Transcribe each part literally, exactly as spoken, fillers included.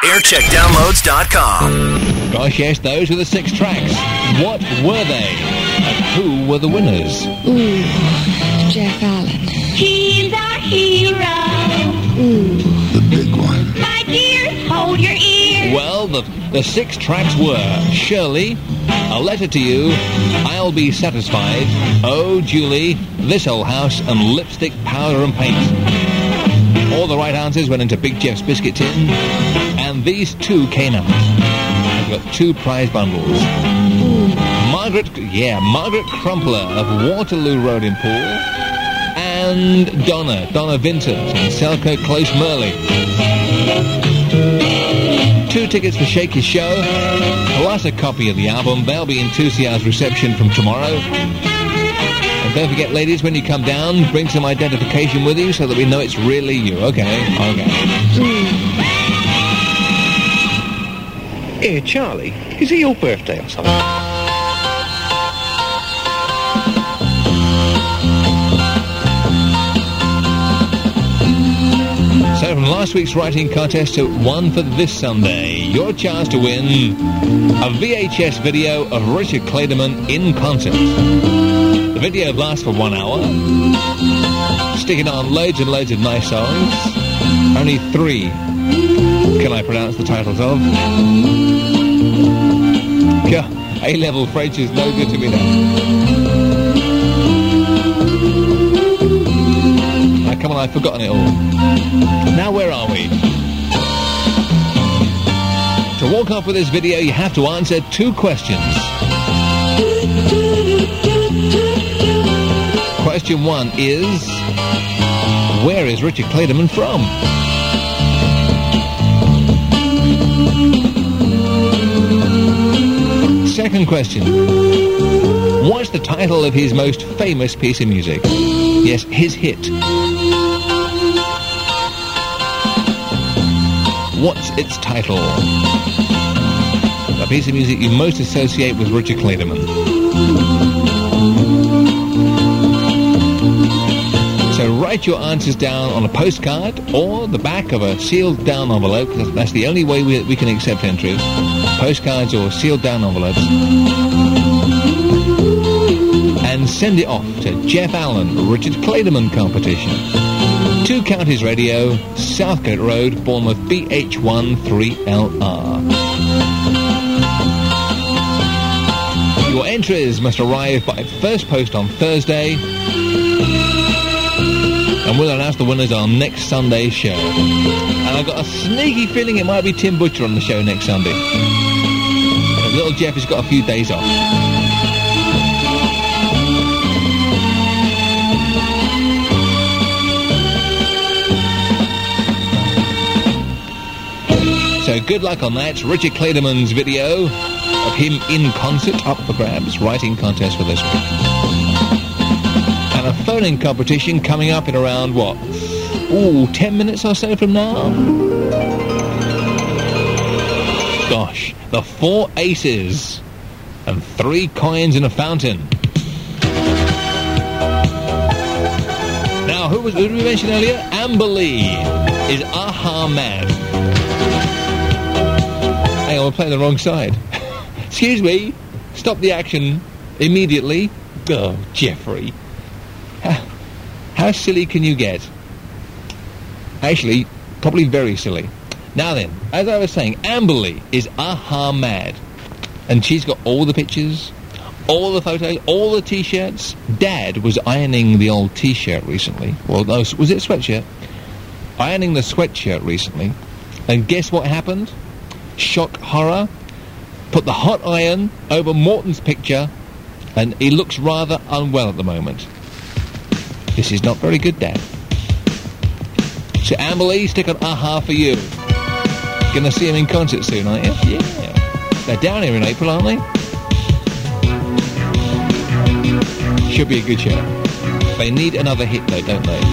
aircheck downloads dot com. Gosh, yes, those were the six tracks. What were they? And who were the winners? Ooh, Jeff Allen. He's our hero. Ooh. The big one. My dears, hold your ears. Well, the, the six tracks were Shirley, A Letter to You, I'll Be Satisfied, Oh, Julie, This Old House, and Lipstick, Powder and Paint. All the right answers went into Big Jeff's biscuit tin, and these two came out. I've got two prize bundles. Ooh. Margaret, yeah, Margaret Crumpler of Waterloo Road in Poole, and Donna, Donna Vincent in Selkirk Close, Merley. Two tickets for Shaky's show, plus a copy of the album. They'll be in two C R's reception from tomorrow. And don't forget, ladies, when you come down, bring some identification with you so that we know it's really you. Okay, okay. Hey, Charlie, is it your birthday or something? So from last week's writing contest to one for this Sunday, your chance to win a V H S video of Richard Clayderman in concert. The video lasts for one hour, sticking on loads and loads of nice songs. Only three can I pronounce the titles of. Yeah, A-level French is no good to me now. Come on, I've forgotten it all. Now, where are we? To walk off with this video, you have to answer two questions. Question one is, where is Richard Clayderman from? Second question, what's the title of his most famous piece of music? Yes, his hit. What's its title? The piece of music you most associate with Richard Clayderman. So write your answers down on a postcard or the back of a sealed down envelope, because that's the only way we, we can accept entries. Postcards or sealed down envelopes. And send it off to Jeff Allen, Richard Clayderman Competition. Two Counties Radio, Southgate Road, Bournemouth, B H one three L R. Your entries must arrive by first post on Thursday, and we'll announce the winners on next Sunday's show. And I've got a sneaky feeling it might be Tim Butcher on the show next Sunday. Little Jeff has got a few days off. So good luck on that. Richard Clayderman's video of him in concert up for grabs. Writing contest for this week. And a phone-in competition coming up in around, what? Ooh, ten minutes or so from now? Gosh, the four aces and three coins in a fountain. Now, who was who did we mention earlier? Amber Lee is Aha mad. Hang on, we're playing the wrong side. Excuse me. Stop the action immediately. Oh, Jeffrey. How, how silly can you get? Actually, probably very silly. Now then, as I was saying, Amber Lee is Aha mad. And she's got all the pictures, all the photos, all the T-shirts. Dad was ironing the old T-shirt recently. Well, no, was it a sweatshirt? Ironing the sweatshirt recently. And guess what happened? Shock horror. Put the hot iron over Morton's picture, and he looks rather unwell at the moment. This is not very good, Dad. So Amber Lee, stick on Aha for you. Gonna see him in concert soon, aren't you? Yeah. They're down here in April, aren't they? Should be a good show. They need another hit, though, don't they?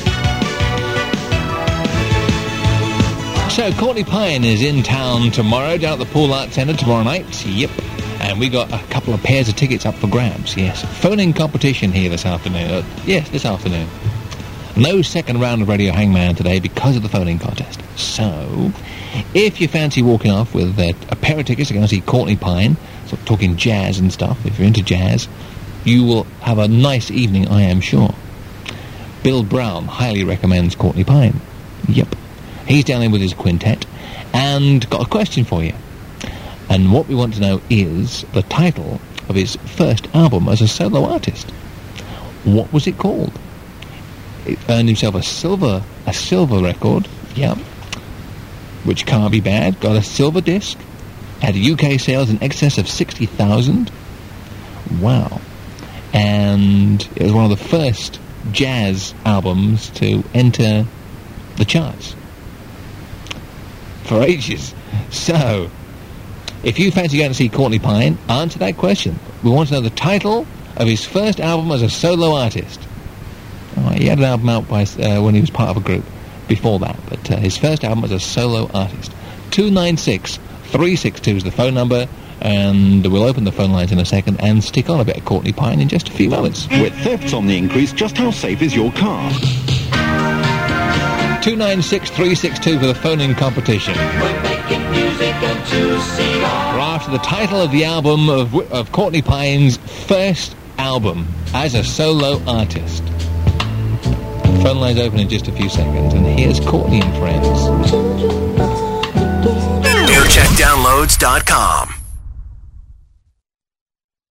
So, Courtney Pine is in town tomorrow, down at the Poole Arts Centre tomorrow night. Yep. And we got a couple of pairs of tickets up for grabs, yes. Phone-in competition here this afternoon. Uh, yes, this afternoon. No second round of Radio Hangman today because of the phone-in contest. So, if you fancy walking off with uh, a pair of tickets to go and see Courtney Pine, so talking jazz and stuff, if you're into jazz, you will have a nice evening, I am sure. Bill Brown highly recommends Courtney Pine. Yep. He's down there with his quintet, and got a question for you. And what we want to know is the title of his first album as a solo artist. What was it called? It earned himself a silver, a silver record, yeah, which can't be bad. Got a silver disc, had U K sales in excess of sixty thousand. Wow. And it was one of the first jazz albums to enter the charts for ages. So, if you fancy going to see Courtney Pine, answer that question. We want to know the title of his first album as a solo artist. Oh, he had an album out by, uh, when he was part of a group before that, but uh, his first album as a solo artist. two nine six, three six two is the phone number, and we'll open the phone lines in a second and stick on a bit of Courtney Pine in just a few moments. With thefts on the increase, just how safe is your car? two nine six, three six two for the phone-in competition. We're making music and to see all. We're after the title of the album of, of Courtney Pine's first album as a solo artist. Phone lines open in just a few seconds, and here's Courtney and Friends. air check downloads dot com.